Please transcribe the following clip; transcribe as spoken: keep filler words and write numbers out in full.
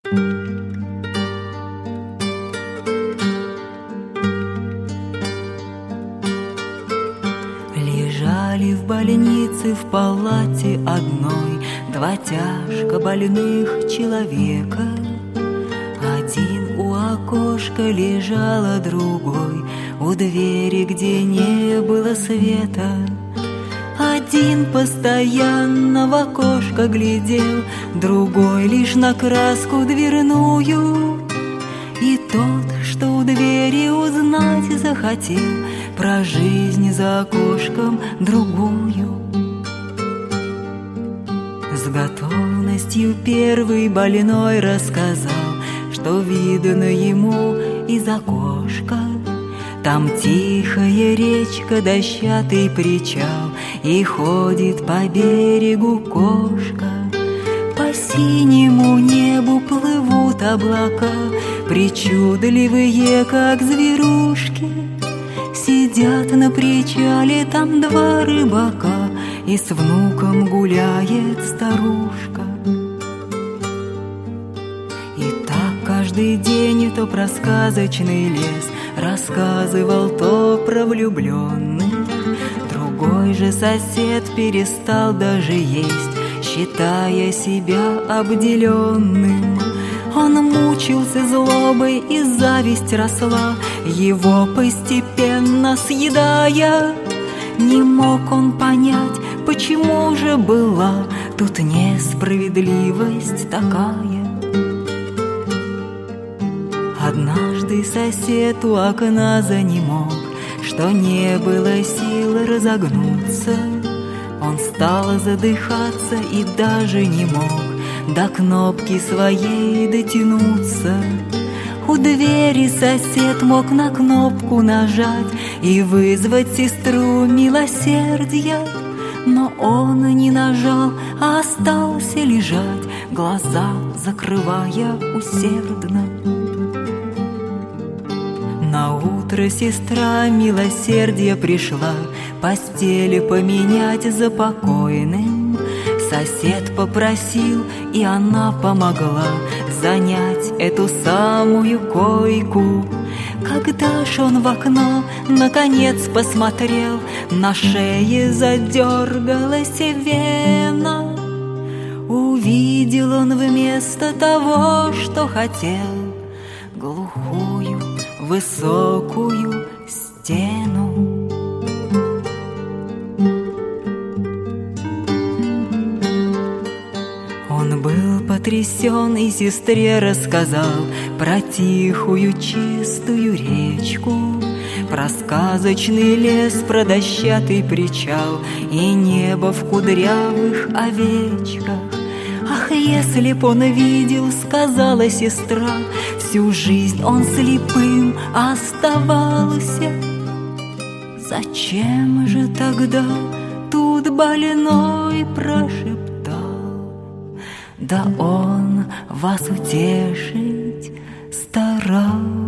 Лежали в больнице в палате одной два тяжко больных человека. Один у окошка лежал, а другой у двери, где не было света. Один постоянно в окошко глядел, другой лишь на краску дверную. И тот, что у двери, узнать захотел про жизнь за окошком другую. С готовностью первый больной рассказал, что видно ему из окошка. Там тихая речка, дощатый причал, и ходит по берегу кошка. По синему небу плывут облака, причудливые, как зверушки. Сидят на причале там два рыбака, и с внуком гуляет старушка. И так каждый день то про сказочный лес рассказывал, то про влюбленных. Другой же сосед перестал даже есть, считая себя обделенным. Он мучился злобой, и зависть росла, его постепенно съедая. Не мог он понять, почему же была тут несправедливость такая. Однажды сосед у окна занемог, что не было сил разогнуться. Он стал задыхаться и даже не мог до кнопки своей дотянуться. У двери сосед мог на кнопку нажать и вызвать сестру милосердия, но он не нажал, а остался лежать, глаза закрывая усердно. Наутро сестра милосердия пришла постели поменять за покойным. Сосед попросил, и она помогла занять эту самую койку. Когда ж он в окно наконец посмотрел, на шее задергалась вена. Увидел он вместо того, что хотел, глухую высокую стену. Он был потрясен и сестре рассказал про тихую чистую речку, про сказочный лес, про дощатый причал и небо в кудрявых овечках. Ах, если б он видел, сказала сестра, всю жизнь он слепым оставался. Зачем же тогда тут больной прошептал? Да он вас утешить старался.